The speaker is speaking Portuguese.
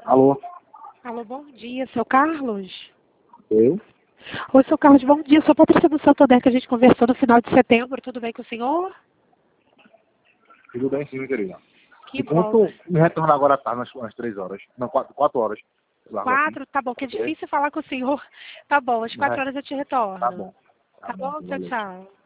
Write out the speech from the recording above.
Alô? Alô, bom dia, seu Carlos? Eu? Oi, seu Carlos, bom dia. Sou a Patrícia do Santander, que a gente conversou no final de setembro. Tudo bem com o senhor? Tudo bem sim, minha querida. Que E bom. quanto me retornar agora à tarde, umas 3 horas? Não, 4 horas. Largo aqui. 4, tá bom, que é difícil falar com o senhor. Tá bom, às 4 É, horas eu te retorno. tá bom. Tá bom, tchau, Valeu. tchau.